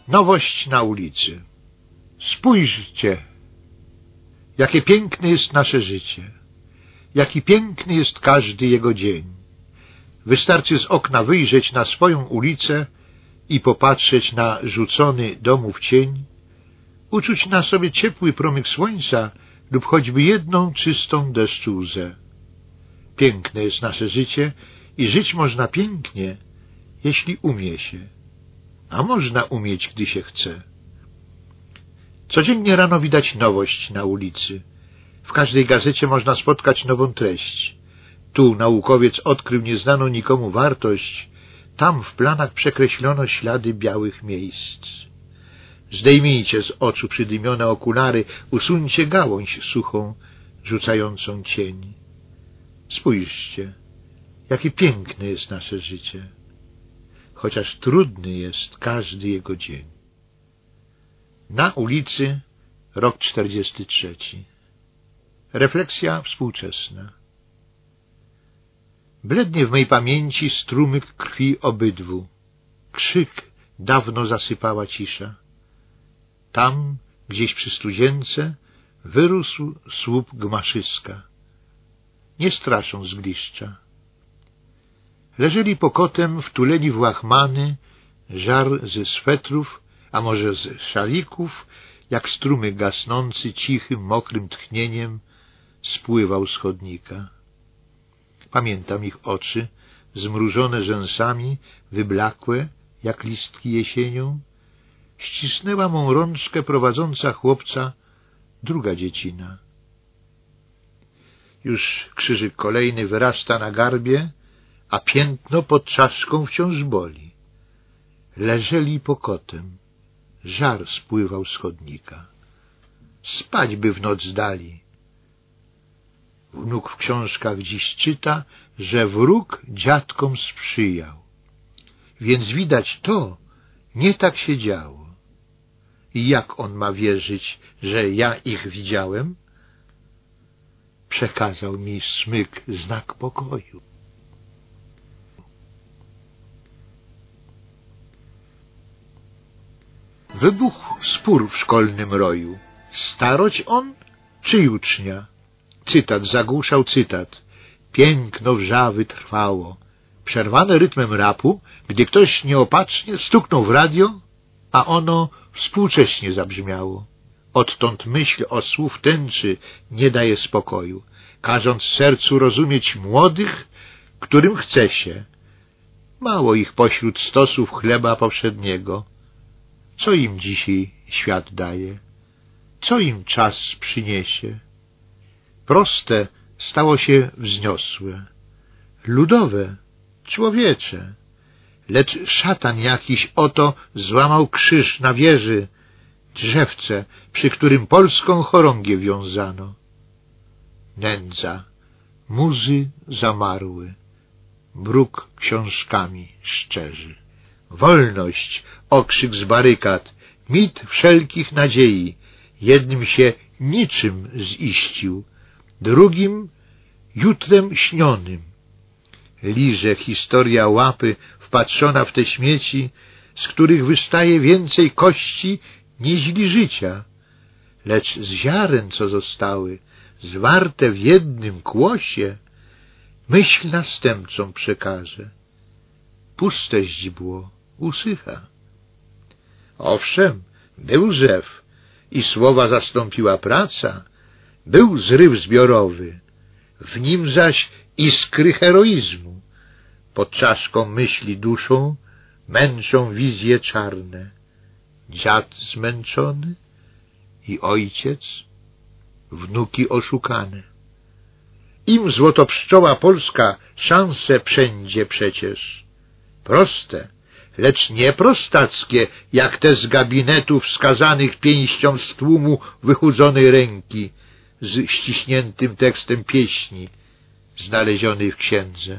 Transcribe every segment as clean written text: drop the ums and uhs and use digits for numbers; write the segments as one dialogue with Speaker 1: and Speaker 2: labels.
Speaker 1: Nowość na ulicy. Spójrzcie, jakie piękne jest nasze życie, jaki piękny jest każdy jego dzień. Wystarczy z okna wyjrzeć na swoją ulicę i popatrzeć na rzucony domów cień, uczuć na sobie ciepły promyk słońca lub choćby jedną czystą deszczu łzę. Piękne jest nasze życie i żyć można pięknie, jeśli umie się, a można umieć, gdy się chce. Codziennie rano widać nowość na ulicy. W każdej gazecie można spotkać nową treść. Tu naukowiec odkrył nieznaną nikomu wartość, tam w planach przekreślono ślady białych miejsc. Zdejmijcie z oczu przydymione okulary, usuńcie gałąź suchą, rzucającą cień. Spójrzcie, jakie piękne jest nasze życie, chociaż trudny jest każdy jego dzień. Na ulicy, rok 43. Refleksja współczesna. Blednie w mej pamięci strumyk krwi obydwu. Krzyk dawno zasypała cisza. Tam, gdzieś przy studzience, wyrósł słup gmaszyska. Nie straszą zgliszcza. Leżeli pokotem wtuleni w łachmany, żar ze swetrów, a może z szalików, jak strumyk gasnący cichym, mokrym tchnieniem spływał z chodnika. Pamiętam ich oczy, zmrużone rzęsami, wyblakłe, jak listki jesienią. Ścisnęła mą rączkę prowadząca chłopca druga dziecina. Już krzyżyk kolejny wyrasta na garbie, a piętno pod czaszką wciąż boli. Leżeli pokotem, żar spływał z chodnika. Spać by w noc dali. Wnuk w książkach dziś czyta, że wróg dziadkom sprzyjał. Więc widać to, nie tak się działo. I jak on ma wierzyć, że ja ich widziałem? Przekazał mi smyk znak pokoju. Wybuchł spór w szkolnym roju. Staroć on czy jucznia? Cytat zagłuszał cytat. Piękno wrzawy trwało. Przerwane rytmem rapu, gdy ktoś nieopatrznie stuknął w radio, a ono współcześnie zabrzmiało. Odtąd myśl od słów tęczy nie daje spokoju, każąc sercu rozumieć młodych, którym chce się. Mało ich pośród stosów chleba powszedniego. Co im dzisiaj świat daje? Co im czas przyniesie? Proste stało się wzniosłe, ludowe, człowiecze. Lecz szatan jakiś oto złamał krzyż na wieży, drzewce, przy którym polską chorągię wiązano. Nędza, muzy zamarły, bruk książkami szczerzy. Wolność, okrzyk z barykad, mit wszelkich nadziei, jednym się niczym ziścił, drugim jutrem śnionym. Liże historia łapy wpatrzona w te śmieci, z których wystaje więcej kości niźli życia, lecz z ziaren, co zostały, zwarte w jednym kłosie, myśl następcom przekaże. Puste źdźbło usycha. Owszem, był rzew i słowa zastąpiła praca, był zryw zbiorowy, w nim zaś iskry heroizmu, pod czaszką myśli duszą męczą wizje czarne. Dziad zmęczony i ojciec, wnuki oszukane. Im złotopszczoła Polska szanse wszędzie przecież. Proste, lecz nie prostackie, jak te z gabinetów wskazanych pięścią z tłumu wychudzonej ręki, z ściśniętym tekstem pieśni, znalezionej w księdze.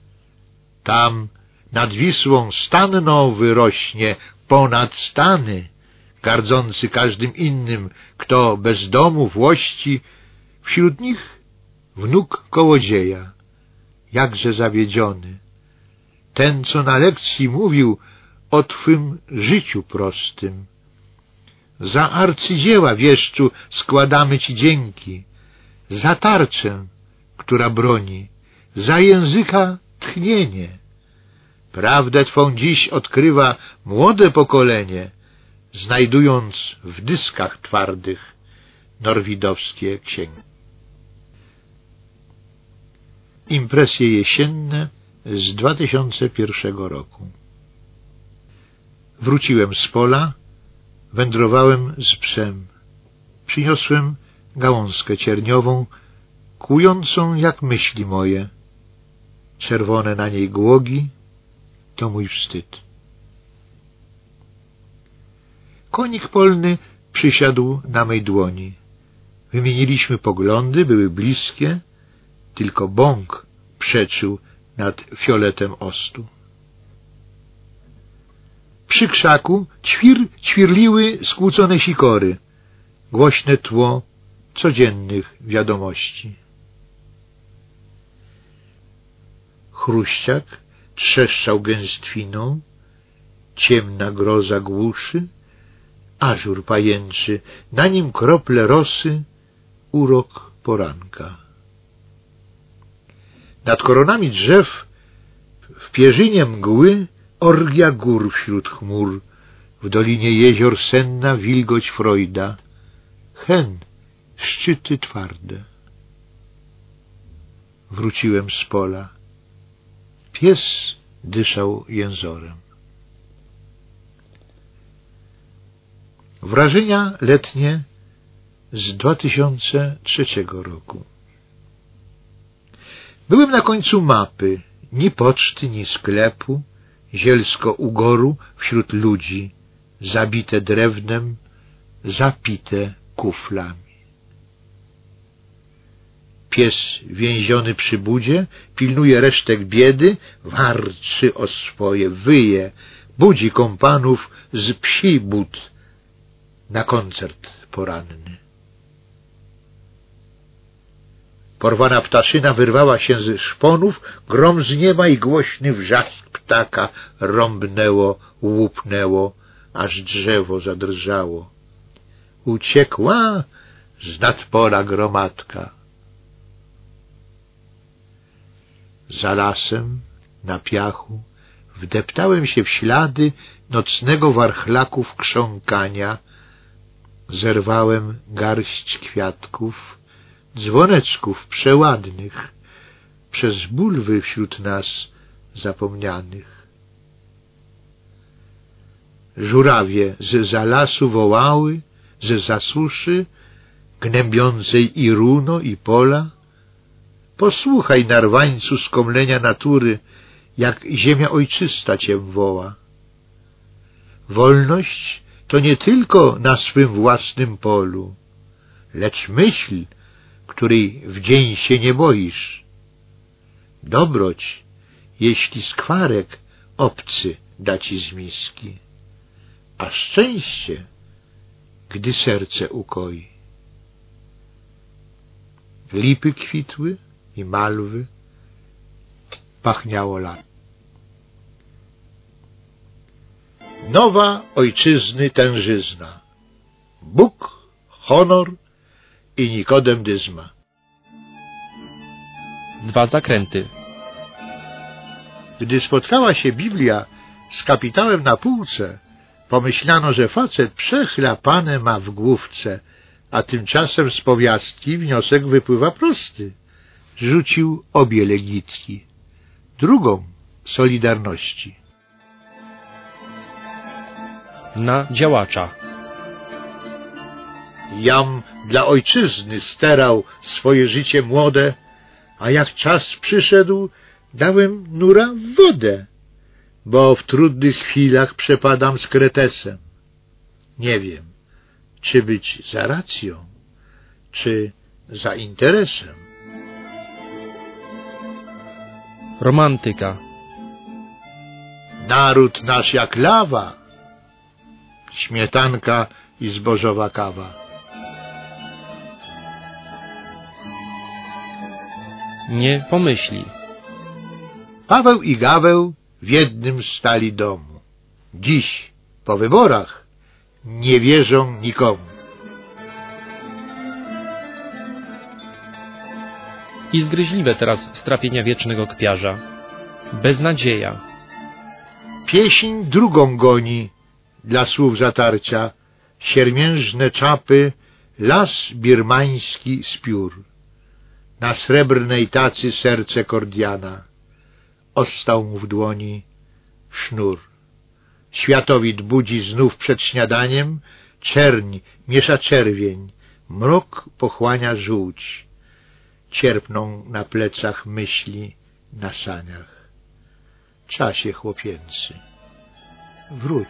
Speaker 1: Tam nad Wisłą stan nowy rośnie ponad stany, gardzący każdym innym, kto bez domu włości, wśród nich wnuk kołodzieja, jakże zawiedziony. Ten, co na lekcji mówił o Twym życiu prostym. Za arcydzieła, wieszczu, składamy Ci dzięki, za tarczę, która broni, za języka tchnienie. Prawdę Twą dziś odkrywa młode pokolenie, znajdując w dyskach twardych norwidowskie księgi. Impresje jesienne z 2001 roku. Wróciłem z pola, wędrowałem z psem. Przyniosłem gałązkę cierniową, kłującą jak myśli moje. Czerwone na niej głogi to mój wstyd. Konik polny przysiadł na mej dłoni. Wymieniliśmy poglądy, były bliskie, tylko bąk przeczył nad fioletem ostu. Przy krzaku ćwirliły skłócone sikory, głośne tło codziennych wiadomości. Chruściak trzeszczał gęstwiną, ciemna groza głuszy, ażur pajęczy, na nim krople rosy, urok poranka. Nad koronami drzew, w pierzynie mgły, orgia gór wśród chmur, w dolinie jezior senna wilgoć Freuda, hen, szczyty twarde. Wróciłem z pola. Pies dyszał jęzorem. Wrażenia letnie z 2003 roku. Byłem na końcu mapy, ni poczty, ni sklepu, zielsko ugoru wśród ludzi, zabite drewnem, zapite kuflami. Pies więziony przy budzie pilnuje resztek biedy, warczy o swoje, wyje, budzi kompanów z psi bud na koncert poranny. Porwana ptaszyna wyrwała się ze szponów, grom z nieba i głośny wrzask ptaka rąbnęło, łupnęło, aż drzewo zadrżało. Uciekła z nad pola gromadka. Za lasem, na piachu, wdeptałem się w ślady nocnego warchlaków krząkania, zerwałem garść kwiatków, dzwoneczków przeładnych, przez bulwy wśród nas zapomnianych. Żurawie z lasu wołały, ze zasuszy, gnębiącej i runo, i pola. Posłuchaj, narwańcu, skomlenia natury, jak ziemia ojczysta cię woła. Wolność to nie tylko na swym własnym polu, lecz myśl, której w dzień się nie boisz. Dobroć, jeśli skwarek obcy da ci z miski, a szczęście, gdy serce ukoi. Lipy kwitły i malwy, pachniało lat. Nowa ojczyzny tężyzna, Bóg, honor i Nikodem Dyzma.
Speaker 2: 2 zakręty.
Speaker 1: Gdy spotkała się Biblia z kapitałem na półce, pomyślano, że facet przechlapane ma w główce, a tymczasem z powiastki wniosek wypływa prosty. Rzucił obie legitki, drugą Solidarności.
Speaker 2: Na działacza.
Speaker 1: Jam dla ojczyzny sterał swoje życie młode, a jak czas przyszedł, dałem nura w wodę, bo w trudnych chwilach przepadam z kretesem. Nie wiem, czy być za racją, czy za interesem.
Speaker 2: Romantyka.
Speaker 1: Naród nasz jak lawa, śmietanka i zbożowa kawa.
Speaker 2: Nie pomyśli.
Speaker 1: Paweł i Gaweł w jednym stali domu. Dziś, po wyborach, nie wierzą nikomu.
Speaker 2: I zgryźliwe teraz strapienia wiecznego kpiarza. Beznadzieja.
Speaker 1: Pieśń drugą goni, dla słów zatarcia, siermiężne czapy, las birmański z piór. Na srebrnej tacy serce Kordiana, ostał mu w dłoni sznur. Światowid budzi znów przed śniadaniem, czerń miesza czerwień, mrok pochłania żółć. Cierpną na plecach myśli, na saniach. Czasie chłopięcy, wróć.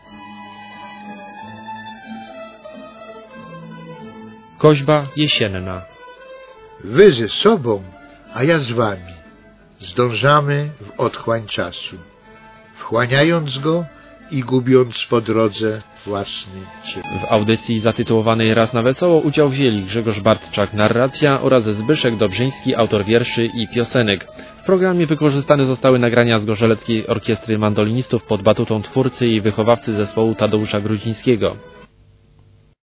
Speaker 2: Koźba jesienna.
Speaker 1: Wy ze sobą, a ja z wami. Zdążamy w otchłań czasu, wchłaniając go i gubiąc po drodze własny cień.
Speaker 2: W audycji zatytułowanej Raz na Wesoło udział wzięli Grzegorz Bartczak, narracja, oraz Zbyszek Dobrzyński, autor wierszy i piosenek. W programie wykorzystane zostały nagrania z Gorzeleckiej Orkiestry Mandolinistów pod batutą twórcy i wychowawcy zespołu Tadeusza Gruzińskiego.